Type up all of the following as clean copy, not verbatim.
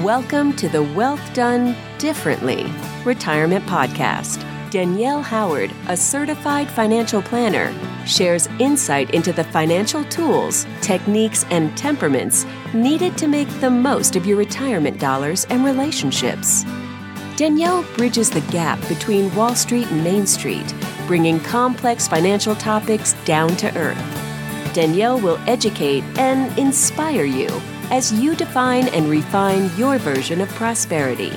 Welcome to the Wealth Done Differently Retirement Podcast. Danielle Howard, a certified financial planner, shares insight into the financial tools, techniques, and temperaments needed to make the most of your retirement dollars and relationships. Danielle bridges the gap between Wall Street and Main Street, bringing complex financial topics down to earth. Danielle will educate and inspire you as you define and refine your version of prosperity.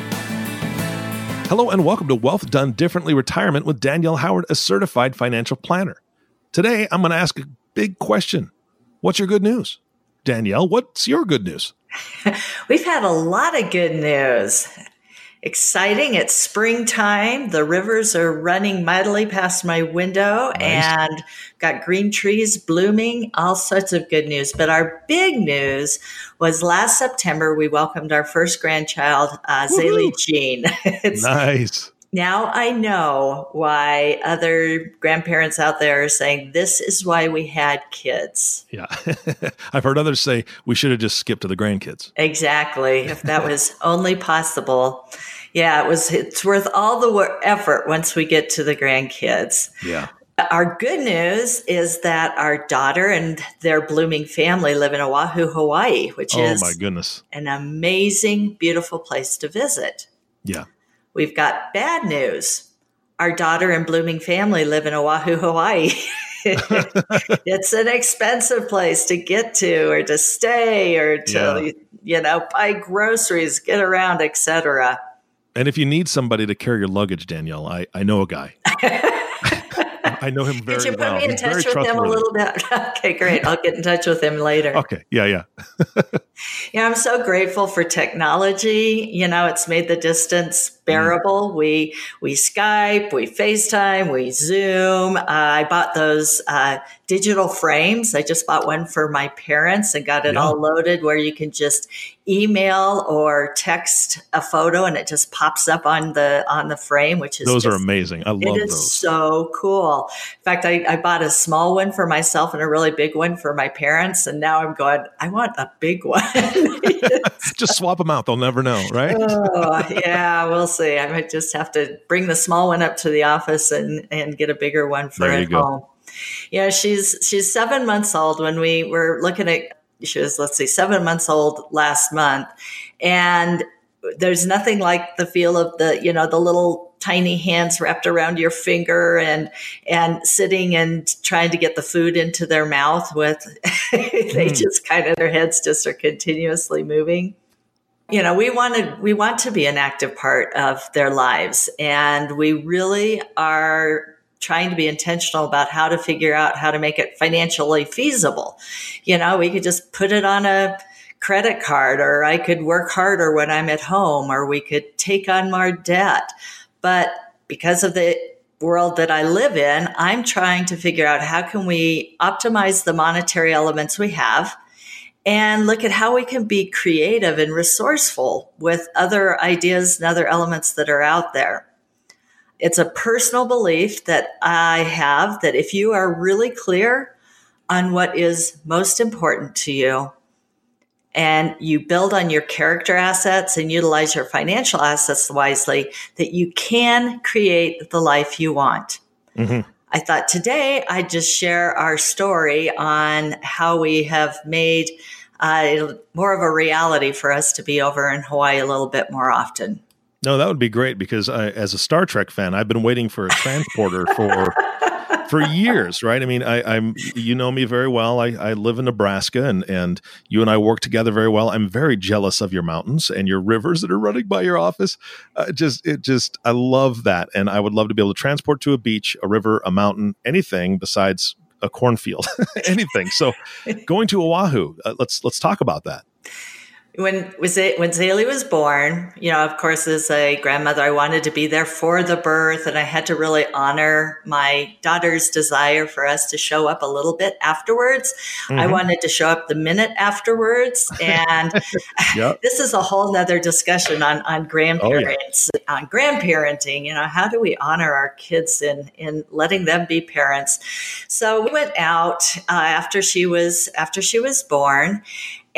Hello and welcome to Wealth Done Differently Retirement with Danielle Howard, a certified financial planner. Today, I'm going to ask a big question. What's your good news? Danielle, what's your good news? We've had a lot of good news. Exciting. It's springtime. The rivers are running mightily past my window. Nice. And got green trees blooming, all sorts of good news. But our big news was last September, we welcomed our first grandchild, Zaylee Jean. Nice. Now I know why other grandparents out there are saying this is why we had kids. Yeah. I've heard others say we should have just skipped to the grandkids. Exactly. If that was only possible. Yeah, it's worth all the effort once we get to the grandkids. Yeah. Our good news is that our daughter and their blooming family live in Oahu, Hawaii, which is my goodness, an amazing, beautiful place to visit. Yeah. We've got bad news. Our daughter and blooming family live in Oahu, Hawaii. It's an expensive place to get to or to stay or to, buy groceries, get around, etc. And if you need somebody to carry your luggage, Danielle, I know a guy. I know him very well. Could you put me in touch with him a little bit? Okay, great. I'll get in touch with him later. Okay. Yeah. I'm so grateful for technology. It's made the distance bearable. We Skype, we FaceTime, we Zoom. I bought those digital frames. I just bought one for my parents and got it all loaded where you can just email or text a photo and it just pops up on the frame, which is those are amazing. I love those. It is so cool. In fact, I bought a small one for myself and a really big one for my parents. And now I'm going, I want a big one. Just swap them out. They'll never know, right? Yeah, we'll see. I might just have to bring the small one up to the office and get a bigger one for at home. Yeah, she's 7 months old. When we were looking at, she was, 7 months old last month. And there's nothing like the feel of the little tiny hands wrapped around your finger and sitting and trying to get the food into their mouth with, they just kind of, their heads just are continuously moving. We want to be an active part of their lives, and we really are trying to be intentional about how to figure out how to make it financially feasible. We could just put it on a credit card, or I could work harder when I'm at home, or we could take on more debt. But because of the world that I live in, I'm trying to figure out how can we optimize the monetary elements we have and look at how we can be creative and resourceful with other ideas and other elements that are out there. It's a personal belief that I have that if you are really clear on what is most important to you and you build on your character assets and utilize your financial assets wisely, that you can create the life you want. Mm-hmm. I thought today I'd just share our story on how we have made more of a reality for us to be over in Hawaii a little bit more often. No, that would be great because as a Star Trek fan, I've been waiting for a transporter for years, right? I mean, I'm you know me very well. I live in Nebraska, and you and I work together very well. I'm very jealous of your mountains and your rivers that are running by your office. I love that, and I would love to be able to transport to a beach, a river, a mountain, anything besides a cornfield, anything. So, going to Oahu, let's talk about that. When Zaylee was born, of course, as a grandmother, I wanted to be there for the birth, and I had to really honor my daughter's desire for us to show up a little bit afterwards. Mm-hmm. I wanted to show up the minute afterwards, and This is a whole nother discussion on grandparents, on grandparenting. How do we honor our kids in letting them be parents? So we went out after she was born.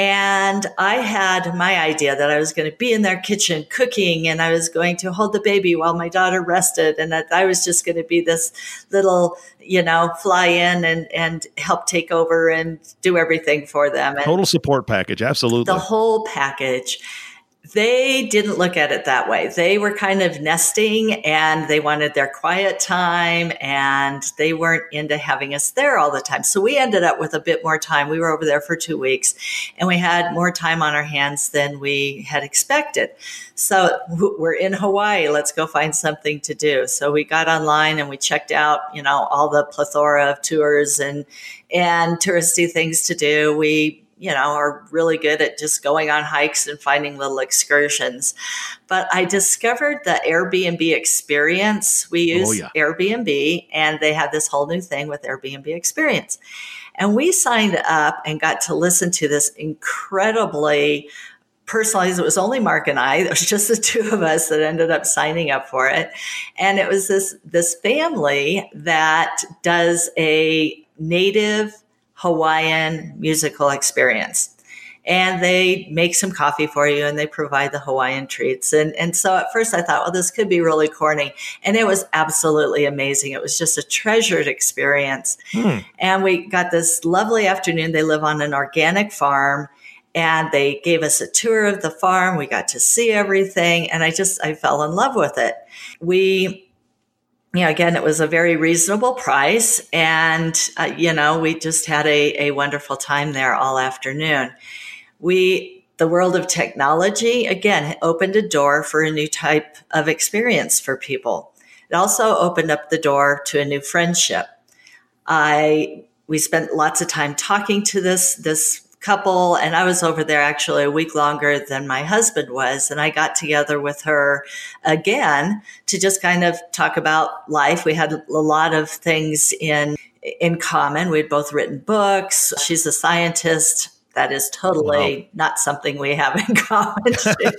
And I had my idea that I was going to be in their kitchen cooking, and I was going to hold the baby while my daughter rested, and that I was just going to be this little, fly in and help take over and do everything for them. And total support package. Absolutely. The whole package. They didn't look at it that way. They were kind of nesting, and they wanted their quiet time, and they weren't into having us there all the time. So we ended up with a bit more time. We were over there for 2 weeks, and we had more time on our hands than we had expected. So we're in Hawaii. Let's go find something to do. So we got online and we checked out, all the plethora of tours and touristy things to do. We are really good at just going on hikes and finding little excursions. But I discovered the Airbnb experience. We use Airbnb, and they had this whole new thing with Airbnb experience. And we signed up and got to listen to this incredibly personalized. It was only Mark and I. It was just the two of us that ended up signing up for it. And it was this family that does a native Hawaiian musical experience. And they make some coffee for you, and they provide the Hawaiian treats. And so at first I thought, well, this could be really corny. And it was absolutely amazing. It was just a treasured experience. And we got this lovely afternoon. They live on an organic farm, and they gave us a tour of the farm. We got to see everything. And I fell in love with it. Again, it was a very reasonable price, and, we just had a wonderful time there all afternoon. The world of technology, again, opened a door for a new type of experience for people. It also opened up the door to a new friendship. We spent lots of time talking to this couple, and I was over there actually a week longer than my husband was, and I got together with her again to just kind of talk about life. We had a lot of things in common. We'd both written books. She's a scientist. That is totally not something we have in common.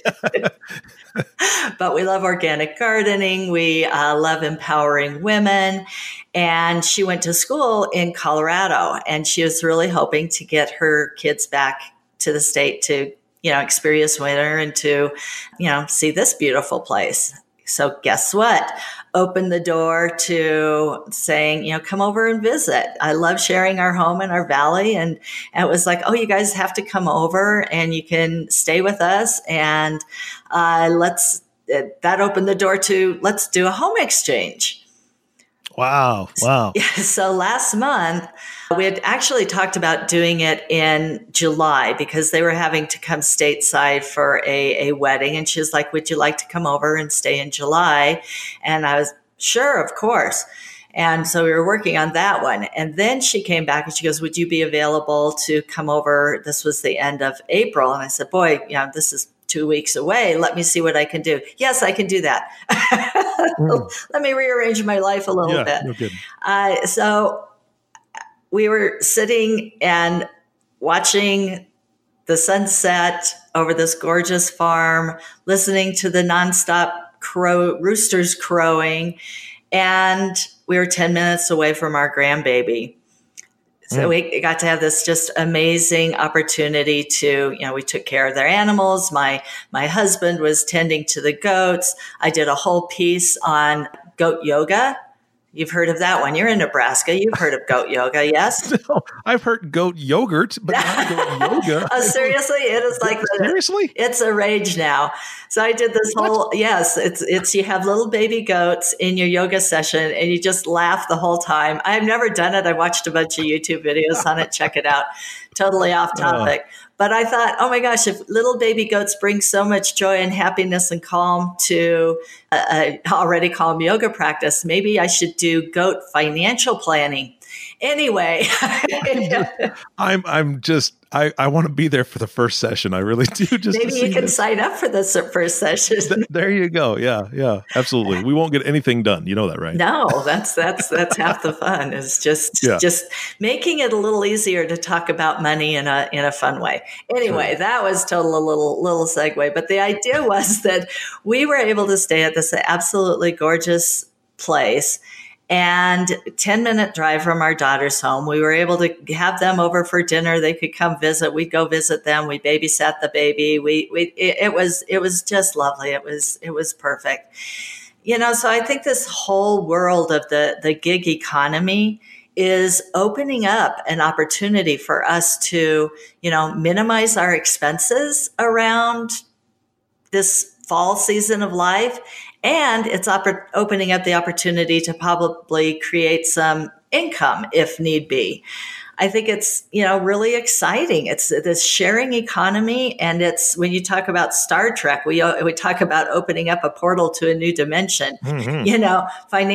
But we love organic gardening. We love empowering women. And she went to school in Colorado, and she was really hoping to get her kids back to the state to, experience winter and to, see this beautiful place. So guess what? Opened the door to saying, come over and visit. I love sharing our home in our valley. And it was like, oh, you guys have to come over and you can stay with us. And that opened the door to let's do a home exchange. Wow. So last month, we had actually talked about doing it in July because they were having to come stateside for a wedding. And she was like, would you like to come over and stay in July? And I was, sure, of course. And so we were working on that one. And then she came back and she goes, would you be available to come over? This was the end of April. And I said, boy, this is 2 weeks away. Let me see what I can do. Yes, I can do that. Let me rearrange my life a little bit. No kidding. So we were sitting and watching the sunset over this gorgeous farm, listening to the nonstop roosters crowing. And we were 10 minutes away from our grandbaby. So we got to have this just amazing opportunity to, we took care of their animals. My husband was tending to the goats. I did a whole piece on goat yoga. You've heard of that one. You're in Nebraska. You've heard of goat yoga, yes? No, I've heard goat yogurt, but not goat yoga. Oh, seriously? It is like seriously? It's a rage now. So I did this whole it's you have little baby goats in your yoga session and you just laugh the whole time. I've never done it. I watched a bunch of YouTube videos on it. Check it out. Totally off topic. But I thought, oh my gosh, if little baby goats bring so much joy and happiness and calm to a already calm yoga practice, maybe I should do goat financial planning. Anyway, I want to be there for the first session. I really do. Maybe you can sign up for the first session. There you go. Yeah, absolutely. We won't get anything done. You know that, right? No, that's half the fun. Is just making it a little easier to talk about money in a fun way. Anyway, that was a little segue. But the idea was that we were able to stay at this absolutely gorgeous place. and 10-minute drive from our daughter's home. We were able to have them over for dinner. They could come visit. We'd go visit them. We babysat the baby. It was just lovely. It was perfect. So I think this whole world of the gig economy is opening up an opportunity for us to, minimize our expenses around this fall season of life. And it's opening up the opportunity to probably create some income if need be. I think it's, really exciting. It's this sharing economy. And it's when you talk about Star Trek, we talk about opening up a portal to a new dimension. Mm-hmm.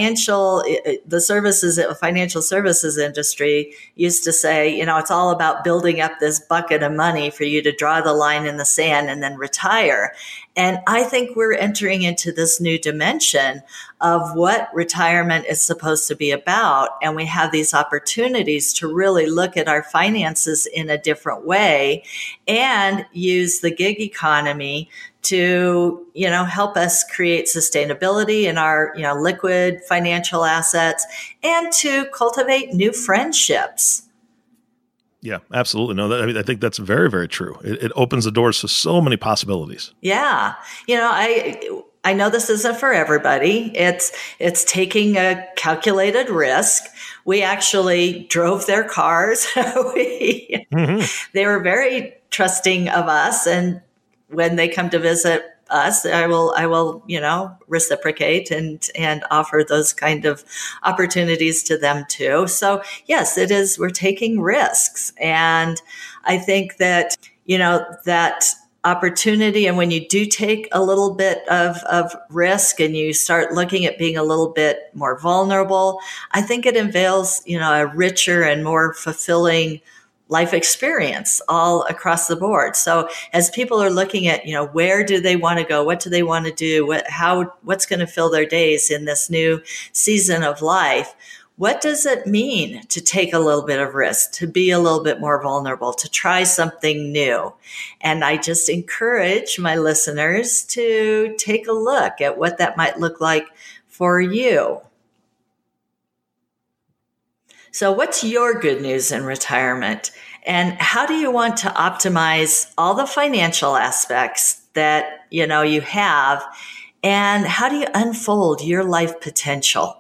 Financial services industry used to say, it's all about building up this bucket of money for you to draw the line in the sand and then retire. And I think we're entering into this new dimension of what retirement is supposed to be about. And we have these opportunities to really look at our finances in a different way and use the gig economy to, help us create sustainability in our, liquid financial assets and to cultivate new friendships. Yeah, absolutely. No, I think that's very, very true. It opens the doors to so many possibilities. Yeah. I know this isn't for everybody. It's taking a calculated risk. We actually drove their cars. They were very trusting of us. And when they come to visit us, I will, reciprocate and offer those kind of opportunities to them too. So yes, it is, we're taking risks. And I think that, that opportunity. And when you do take a little bit of risk and you start looking at being a little bit more vulnerable, I think it unveils, a richer and more fulfilling life experience all across the board. So as people are looking at, where do they want to go? What do they want to do? What's going to fill their days in this new season of life? What does it mean to take a little bit of risk, to be a little bit more vulnerable, to try something new? And I just encourage my listeners to take a look at what that might look like for you. So what's your good news in retirement? And how do you want to optimize all the financial aspects that, you have? And how do you unfold your life potential?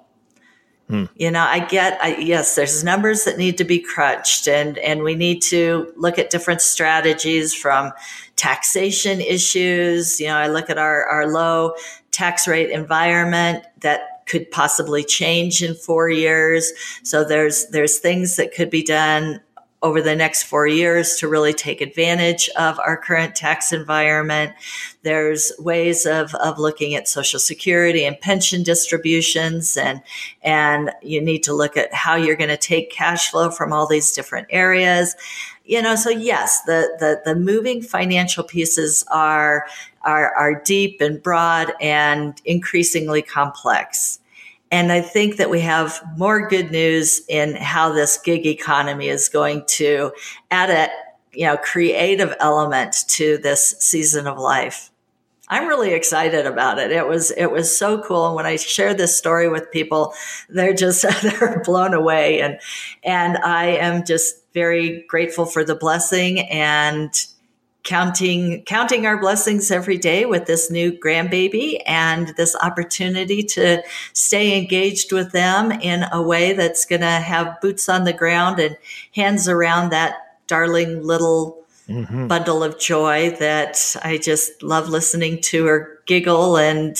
Yes, there's numbers that need to be crunched and we need to look at different strategies from taxation issues. I look at our low tax rate environment that could possibly change in 4 years. So there's things that could be done over the next 4 years to really take advantage of our current tax environment. There's ways of looking at Social Security and pension distributions, and you need to look at how you're going to take cash flow from all these different areas. So yes, the moving financial pieces are deep and broad and increasingly complex. And I think that we have more good news in how this gig economy is going to add a creative element to this season of life. I'm really excited about it. It was so cool. And when I share this story with people, they're blown away. And I am just very grateful for the blessing and counting our blessings every day with this new grandbaby and this opportunity to stay engaged with them in a way that's going to have boots on the ground and hands around that darling little bundle of joy that I just love listening to her giggle. And,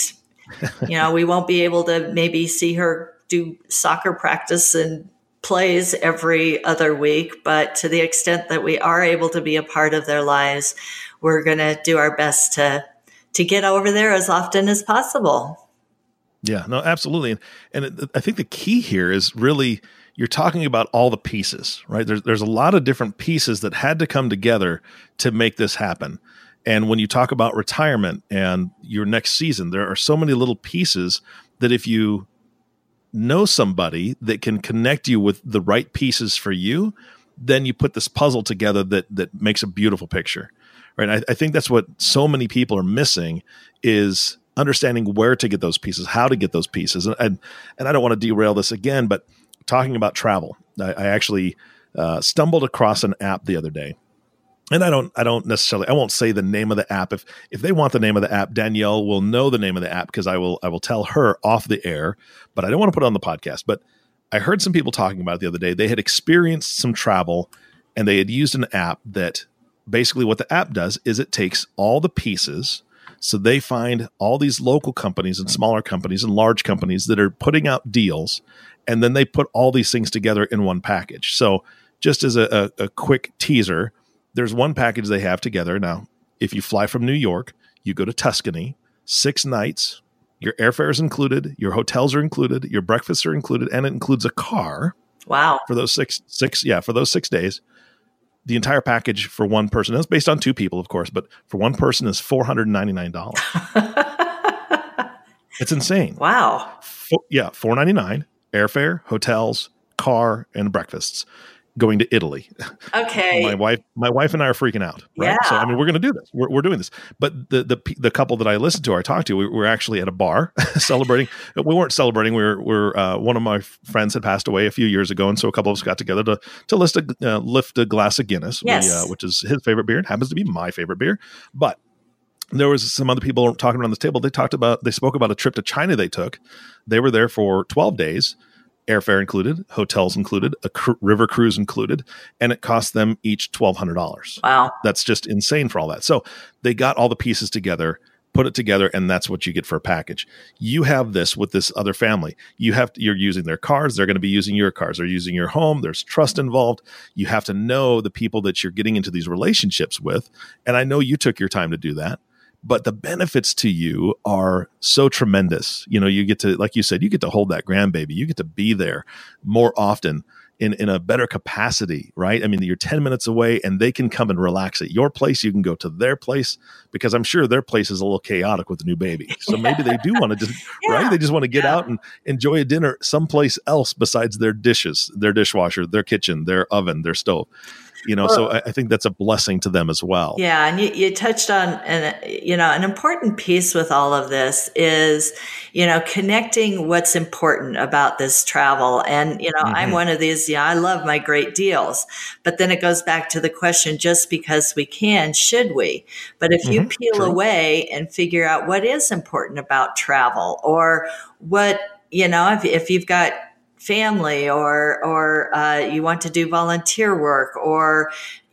we won't be able to maybe see her do soccer practice and plays every other week, but to the extent that we are able to be a part of their lives, we're going to do our best to get over there as often as possible. Yeah, no, absolutely. And I think the key here is really, you're talking about all the pieces, right? There's a lot of different pieces that had to come together to make this happen. And when you talk about retirement and your next season, there are so many little pieces that if you know somebody that can connect you with the right pieces for you, then you put this puzzle together that makes a beautiful picture, right? I think that's what so many people are missing is understanding where to get those pieces, how to get those pieces. And I don't want to derail this again, but talking about travel, I actually stumbled across an app the other day. And I don't necessarily, I won't say the name of the app. If they want the name of the app, Danielle will know the name of the app because I will tell her off the air, but I don't want to put it on the podcast. But I heard some people talking about it the other day. They had experienced some travel and they had used an app that basically what the app does is it takes all the pieces. So they find all these local companies and smaller companies and large companies that are putting out deals, and then they put all these things together in one package. So just as a quick teaser, there's one package they have together. Now, if you fly from New York, you go to Tuscany, 6 nights, your airfare is included, your hotels are included, your breakfasts are included, and it includes a car. Wow. For those for those 6 days. The entire package for one person, that's based on 2 people, of course, but for one person is $499. It's insane. Wow. $499, airfare, hotels, car, and breakfasts. Going to Italy. Okay. My wife and I are freaking out. Right. Yeah. So, I mean, we're going to do this. We're doing this. But the couple that I listened to, or I talked to, we were actually at a bar celebrating. We weren't celebrating. We're one of my friends had passed away a few years ago. And so a couple of us got together to lift a glass of Guinness, yes. Which is his favorite beer. It happens to be my favorite beer. But there was some other people talking around this table. They spoke about a trip to China they took. They were there for 12 days. Airfare included, hotels included, a river cruise included, and it cost them each $1,200. Wow. That's just insane for all that. So they got all the pieces together, put it together, and that's what you get for a package. You have this with this other family. You're using their cars. They're going to be using your cars. They're using your home. There's trust involved. You have to know the people that you're getting into these relationships with. And I know you took your time to do that. But the benefits to you are so tremendous. You get to, like you said, you get to hold that grandbaby. You get to be there more often in a better capacity, right? I mean, you're 10 minutes away and they can come and relax at your place. You can go to their place because I'm sure their place is a little chaotic with the new baby. So maybe they do want to just, right? They just want to get out and enjoy a dinner someplace else besides their dishes, their dishwasher, their kitchen, their oven, their stove. So I think that's a blessing to them as well. Yeah. And you touched on, an important piece with all of this is, connecting what's important about this travel. And, I'm one of these, I love my great deals, but then it goes back to the question, just because we can, should we? But if you peel away and figure out what is important about travel, or what, if you've got family or you want to do volunteer work, or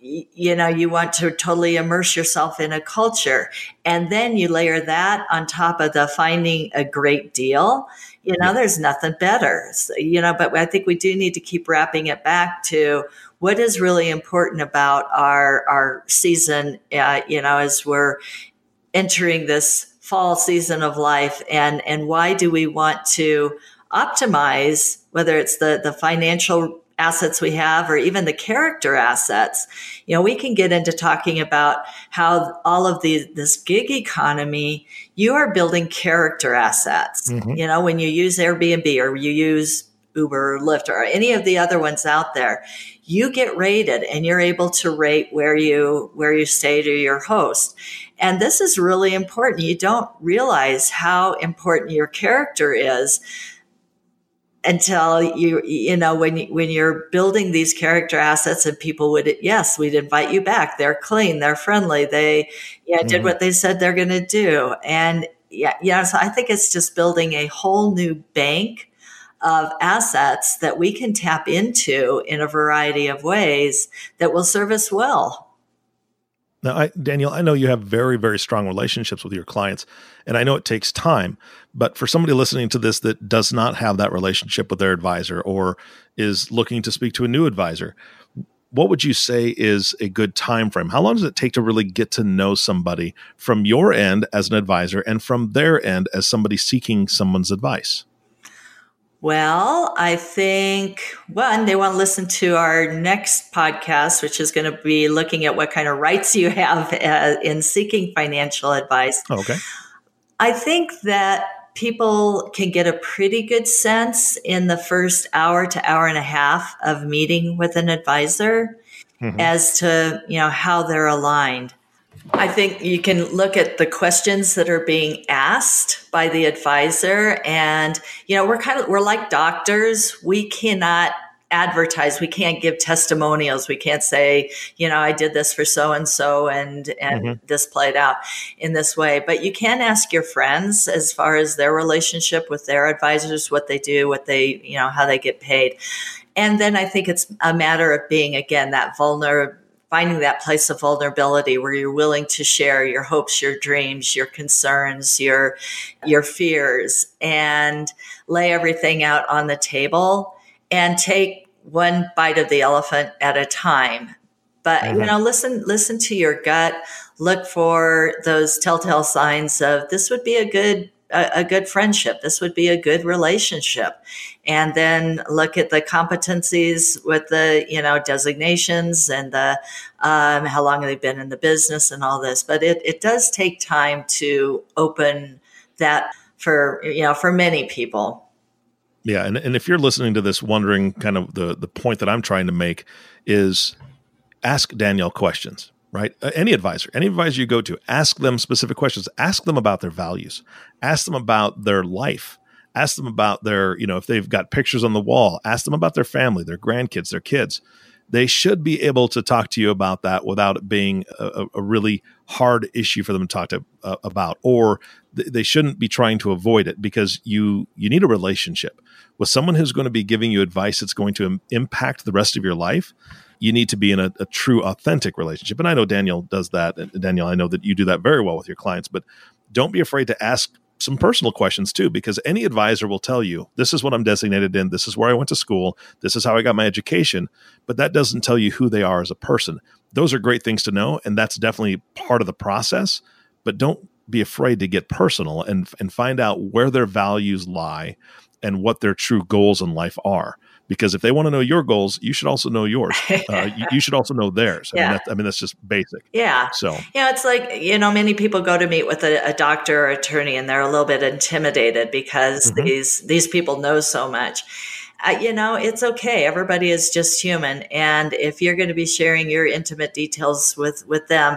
you want to totally immerse yourself in a culture, and then you layer that on top of the finding a great deal, there's nothing better. So, but I think we do need to keep wrapping it back to what is really important about our season, as we're entering this fall season of life, and why do we want to optimize, whether it's the financial assets we have or even the character assets. We can get into talking about how all of this gig economy, you are building character assets. When you use Airbnb or you use Uber or Lyft or any of the other ones out there, you get rated and you're able to rate where you stay to your host. And this is really important. You don't realize how important your character is until when you're building these character assets, and people we'd invite you back. They're clean, they're friendly, they did what they said they're going to do. And so I think it's just building a whole new bank of assets that we can tap into in a variety of ways that will serve us well. Now, Danielle, I know you have very, very strong relationships with your clients, and I know it takes time, but for somebody listening to this that does not have that relationship with their advisor or is looking to speak to a new advisor, what would you say is a good time frame? How long does it take to really get to know somebody from your end as an advisor and from their end as somebody seeking someone's advice? Well, I think, one, they want to listen to our next podcast, which is going to be looking at what kind of rights you have in seeking financial advice. Okay. I think that people can get a pretty good sense in the first hour to hour and a half of meeting with an advisor as to, how they're aligned. I think you can look at the questions that are being asked by the advisor. And, we're like doctors. We cannot advertise. We can't give testimonials. We can't say, I did this for so-and-so and this played out in this way. But you can ask your friends as far as their relationship with their advisors, what they do, what they, how they get paid. And then I think it's a matter of being, again, that finding that place of vulnerability where you're willing to share your hopes, your dreams, your concerns, your fears, and lay everything out on the table and take one bite of the elephant at a time. But, listen to your gut, look for those telltale signs of this would be a good friendship. This would be a good relationship. And then look at the competencies with the, designations and the, how long have they been in the business and all this. But it does take time to open that for many people. Yeah. And if you're listening to this wondering kind of the point that I'm trying to make is ask Danielle questions. Right? Any advisor you go to, ask them specific questions. Ask them about their values. Ask them about their life. Ask them about their, if they've got pictures on the wall. Ask them about their family, their grandkids, their kids. They should be able to talk to you about that without it being a really hard issue for them to talk about. Or they shouldn't be trying to avoid it because you need a relationship with someone who's going to be giving you advice that's going to impact the rest of your life. You need to be in a true, authentic relationship. And I know Danielle does that. And Danielle, I know that you do that very well with your clients, but don't be afraid to ask some personal questions too, because any advisor will tell you, this is what I'm designated in. This is where I went to school. This is how I got my education. But that doesn't tell you who they are as a person. Those are great things to know. And that's definitely part of the process, but don't be afraid to get personal and find out where their values lie and what their true goals in life are. Because if they want to know your goals, you should also know yours. You should also know theirs. That's just basic. Yeah. So, it's like, many people go to meet with a doctor or attorney and they're a little bit intimidated because these people know so much. It's okay. Everybody is just human. And if you're going to be sharing your intimate details with them,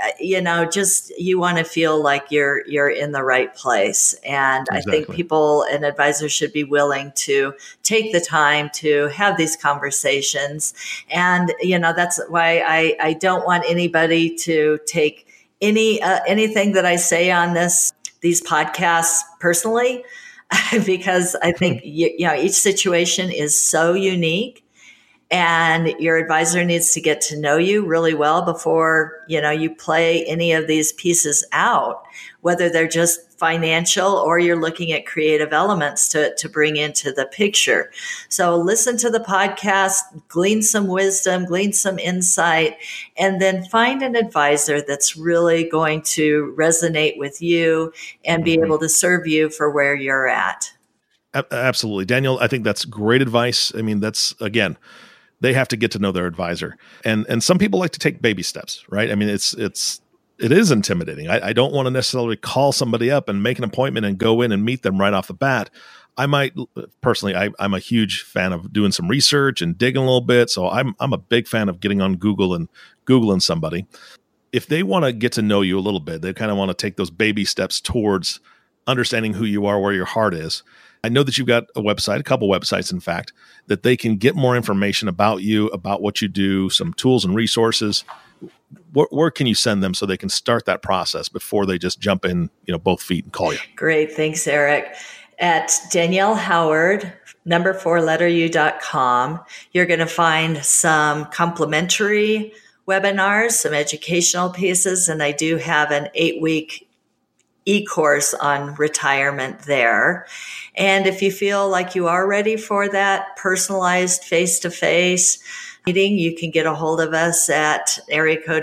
you want to feel like you're in the right place. And exactly. I think people and advisors should be willing to take the time to have these conversations. And, that's why I don't want anybody to take anything that I say on these podcasts personally, because I think, each situation is so unique. And your advisor needs to get to know you really well before, you play any of these pieces out, whether they're just financial or you're looking at creative elements to bring into the picture. So listen to the podcast, glean some wisdom, glean some insight, and then find an advisor that's really going to resonate with you and be able to serve you for where you're at. Absolutely. Danielle, I think that's great advice. I mean, that's, again, they have to get to know their advisor. And some people like to take baby steps, right? I mean, it is intimidating. I don't want to necessarily call somebody up and make an appointment and go in and meet them right off the bat. I might personally, I'm a huge fan of doing some research and digging a little bit. So I'm a big fan of getting on Google and Googling somebody. If they want to get to know you a little bit, they kind of want to take those baby steps towards understanding who you are, where your heart is. I know that you've got a website, a couple websites, in fact, that they can get more information about you, about what you do, some tools and resources. Where can you send them so they can start that process before they just jump in, both feet and call you? Great. Thanks, Eric. At Danielle Howard, 4letteru.com, you're going to find some complimentary webinars, some educational pieces, and I do have an 8-week e-course on retirement there. And if you feel like you are ready for that personalized face-to-face meeting, you can get a hold of us at area code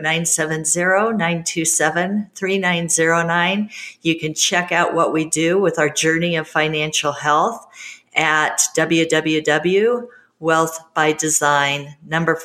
970-927-3909. You can check out what we do with our journey of financial health at www.wealthbydesign,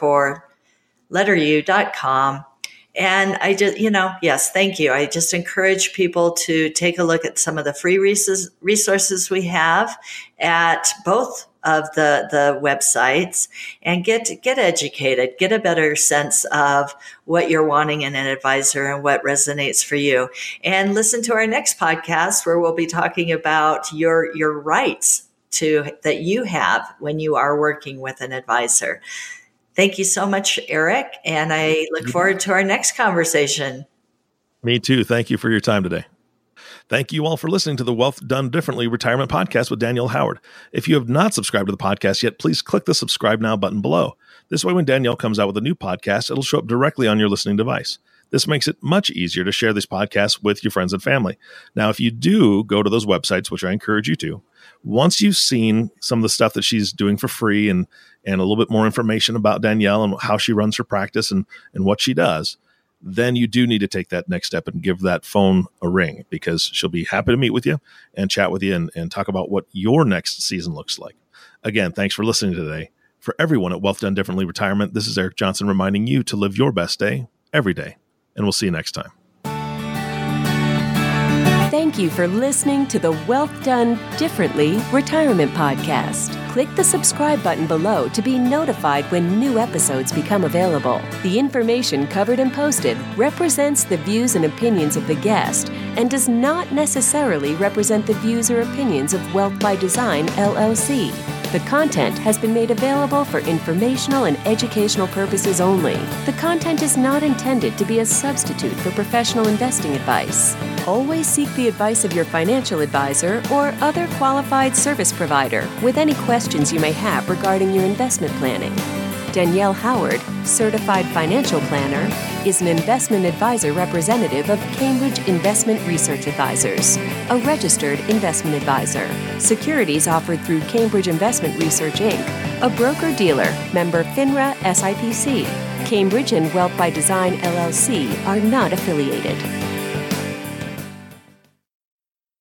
4letteru.com. And I just, yes, thank you. I just encourage people to take a look at some of the free resources we have at both of the websites and get educated, get a better sense of what you're wanting in an advisor and what resonates for you. And listen to our next podcast where we'll be talking about your rights that you have when you are working with an advisor. Thank you so much, Eric. And I look forward to our next conversation. Me too. Thank you for your time today. Thank you all for listening to the Wealth Done Differently Retirement Podcast with Danielle Howard. If you have not subscribed to the podcast yet, please click the subscribe now button below. This way, when Danielle comes out with a new podcast, it'll show up directly on your listening device. This makes it much easier to share these podcasts with your friends and family. Now, if you do go to those websites, which I encourage you to, once you've seen some of the stuff that she's doing for free and a little bit more information about Danielle and how she runs her practice and what she does, then you do need to take that next step and give that phone a ring, because she'll be happy to meet with you and chat with you and talk about what your next season looks like. Again, thanks for listening today. For everyone at Wealth Done Differently Retirement, this is Eric Johnson reminding you to live your best day every day. And we'll see you next time. Thank you for listening to the Wealth Done Differently Retirement Podcast. Click the subscribe button below to be notified when new episodes become available. The information covered and posted represents the views and opinions of the guest and does not necessarily represent the views or opinions of Wealth by Design, LLC. The content has been made available for informational and educational purposes only. The content is not intended to be a substitute for professional investing advice. Always seek the advice of your financial advisor or other qualified service provider with any questions you may have regarding your investment planning. Danielle Howard, Certified Financial Planner, is an investment advisor representative of Cambridge Investment Research Advisors, a registered investment advisor. Securities offered through Cambridge Investment Research, Inc., a broker-dealer, member FINRA SIPC. Cambridge and Wealth by Design, LLC are not affiliated.